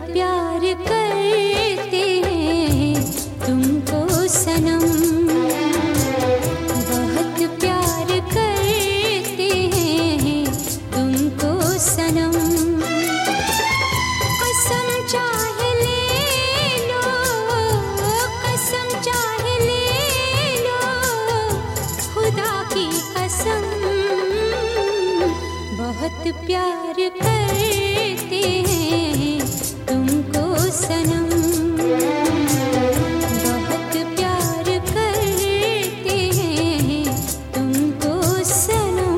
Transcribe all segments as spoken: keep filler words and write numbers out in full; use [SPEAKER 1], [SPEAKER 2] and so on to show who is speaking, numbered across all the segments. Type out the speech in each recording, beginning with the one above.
[SPEAKER 1] प्यार करते हैं तुमको सनम, बहुत प्यार करते हैं तुमको सनम। कसम चाहे ले लो, कसम चाहे ले लो, खुदा की कसम, बहुत प्यार करते हैं तुमको सनम, बहुत प्यार करते हैं तुमको सनम।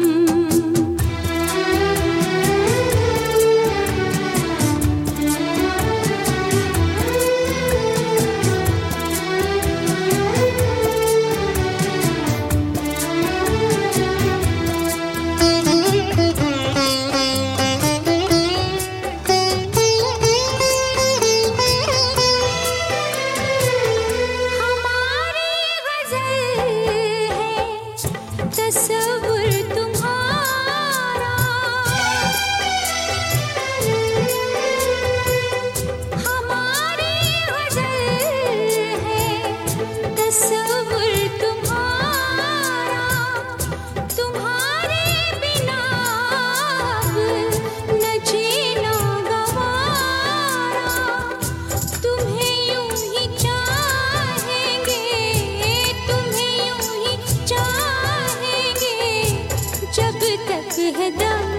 [SPEAKER 1] तस्वुर तुम्हारा, हमारी गज़ल है तस्वुर तुम्हारा, तुम्हारे बिना अब न जीना गवारा, तुम्हें यूं ही चाहेंगे, तुम्हें यूं ही चाहेंगे जब तक है दम,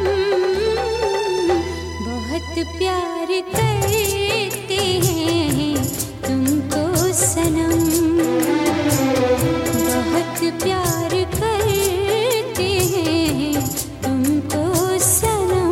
[SPEAKER 1] बहुत प्यार करते हैं तुमको सनम, बहुत प्यार करते हैं तुमको सनम।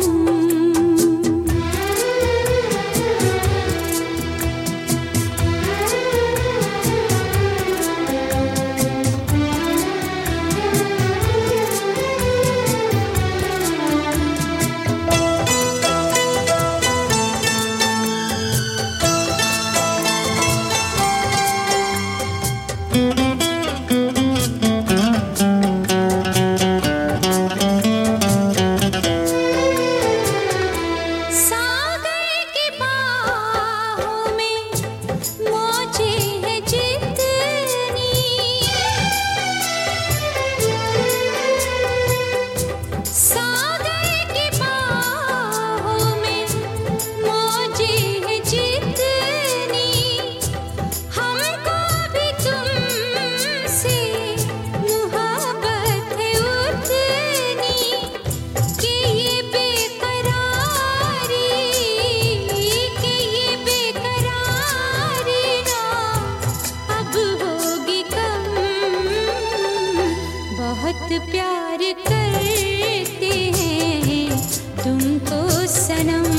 [SPEAKER 1] बहुत प्यार करते हैं तुमको सनम,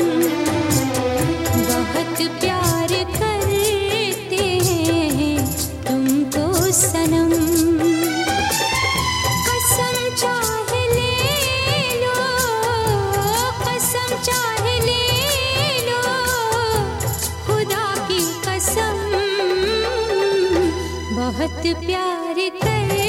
[SPEAKER 1] बहुत प्यार करते हैं तुमको सनम। कसम चाहे ले लो, कसम चाहे ले लो, खुदा की कसम, बहुत प्यार कर